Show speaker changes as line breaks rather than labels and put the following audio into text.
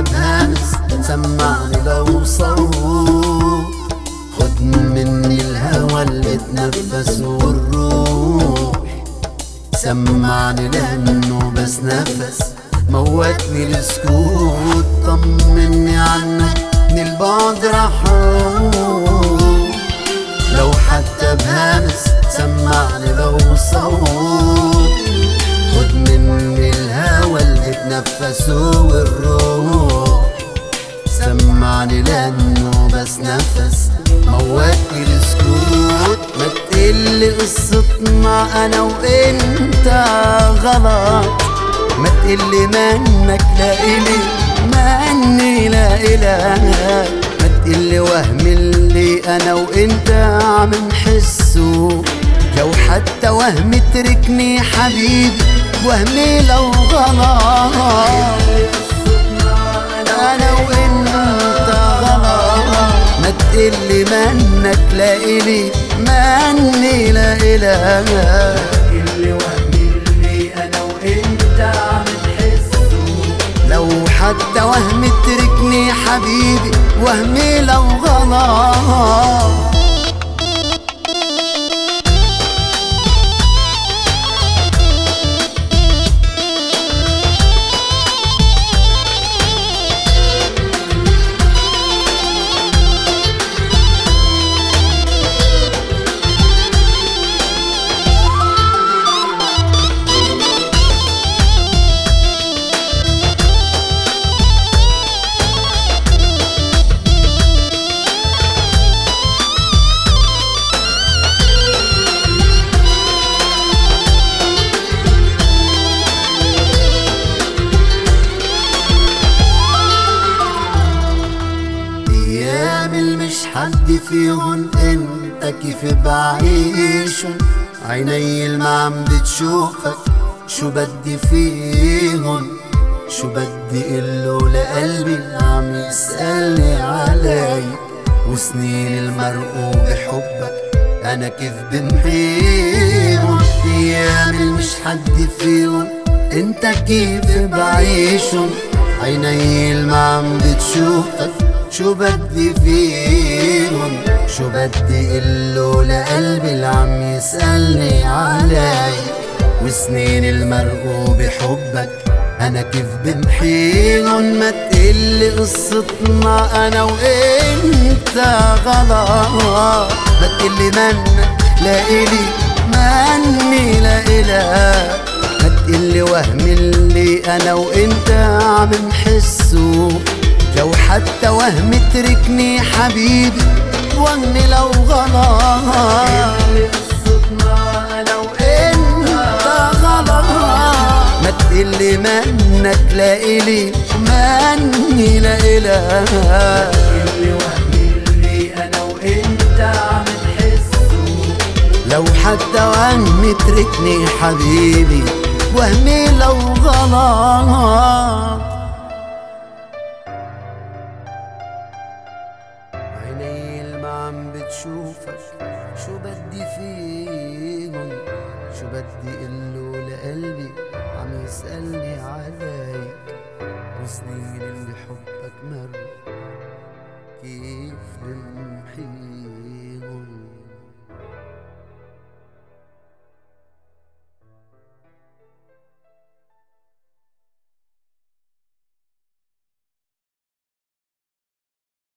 بهامس سمعني لو صوت، خد مني الهوى اللي اتنفس والروح، سمعني لانه بس نفس موتني السكوت، طمني عنك من البعد رح اروح، لو حتى بهامس سمعني لو صوت، خد مني الهوى اللي اتنفسه والروح، سمعني لانه بس نفس موتني السكوت. ما تقلي قصتنا انا وانت غلط، ما تقلي منك لا إلي مني لا إله، ما تقلي وهم اللي انا وانت عم نحسه، لو حتى وهم تركني حبيبي وهمي لو غلط، انا وانت غلط، ما تقلي منك لا إلي مني لا إله، ما تقلي وهمي اللي انا وانت عم نحسه، لو حتى وهم تركني حبيبي وهمي لو غلط. مش حد فيهن انت كيف بعيشن، عيني الما عم بتشوفك شو بدي فيهن، شو بدي قله لقلبي اللي عم يسألني عليك، وسنين المرقوب بحبك انا كيف بمحيهم، ايام مش حد فيهم انت كيف بعيشن، عيني الما عم بتشوفك شو بدي فيهم، شو بدي قله لقلبي اللي عم يسألني عليك، وسنين المرقوب بحبك انا كيف بمحيهم. ما تقلي قصتنا انا وانت غلط، ما تقلي منك لا إلي مني لا إله، ما تقلي وهم اللي انا وانت عم نحسه، لو حتى وهم تركني حبيبي وهمي لو غلط، قصتنا انا وانت غلط، ما تقلي منك لا إلي مني لا إله، ما تقلي وهمي اللي انا وانت عم نحسه، لو حتى وهم تركني حبيبي وهمي لو غلط. عيني الما عم بتشوفك شو بدي فيهم، شو بدي قله لقلبي عم يسألني عليك، وسنين اللي حبك ما